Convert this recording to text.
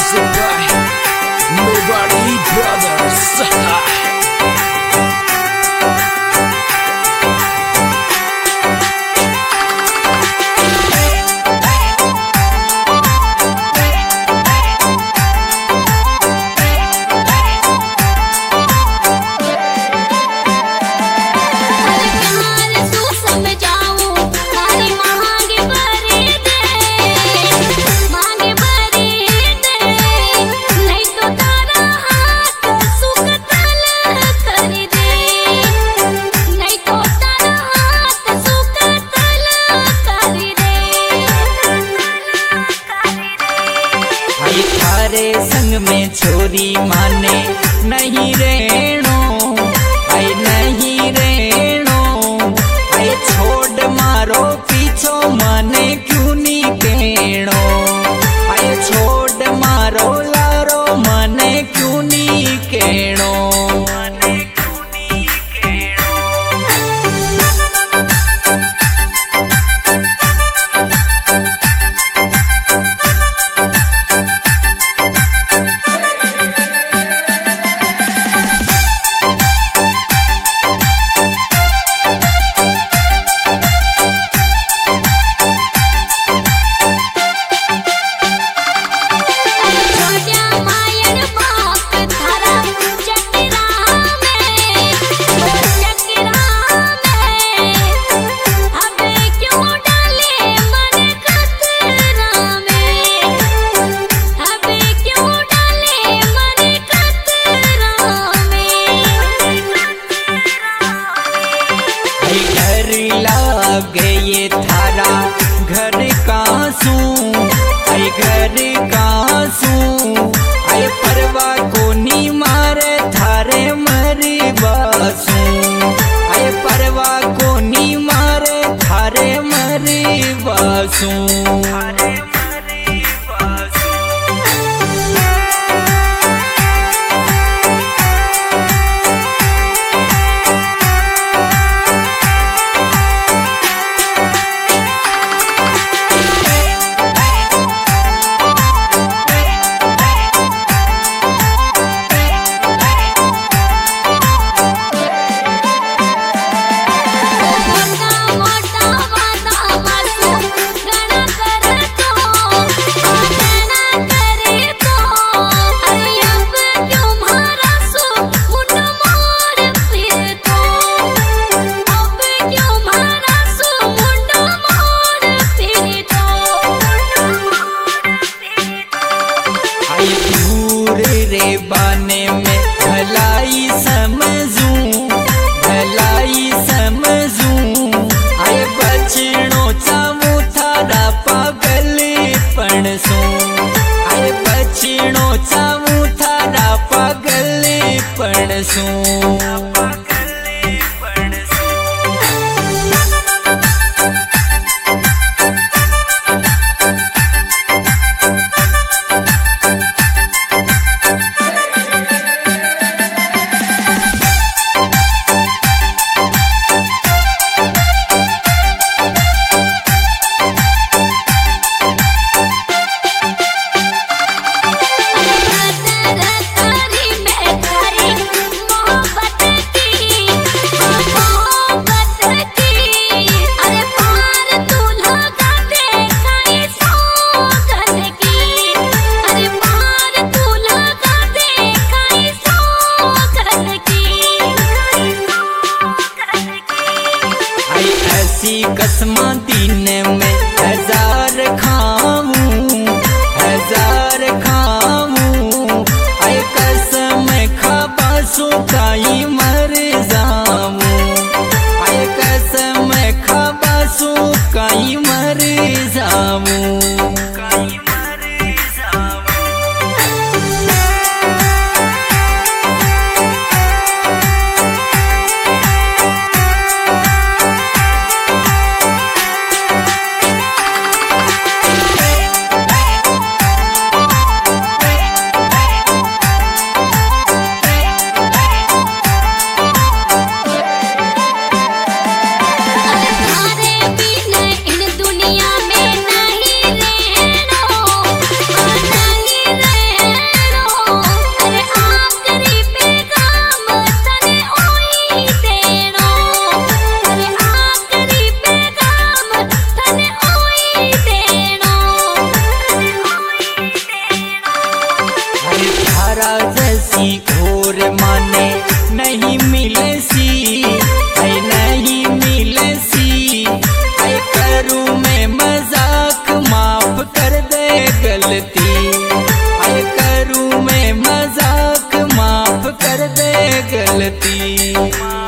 Music by Nobody Brothers. संग में छोरी माने नहीं रेणो, आई नहीं रेणो, आई छोड़ मारो पीछो माने क्यों नी केणो, आई छोड़ मारो लारो माने क्यों नी केणो। ये थारा घर कासू, आई घर कासू, आई परवा को नी मारे थारे मरी बासू, आई परवा को नी मारे थारे मरी बासू। रे बाने में भलाई समझूं, भलाई समझूं, आए बचनो चाहूं थारा पागलपन सू, आए बचनो चाहूं थारा पागलपन सू। मोहब्बत गलती। आए करूँ मैं मजाक, माफ कर दे गलती।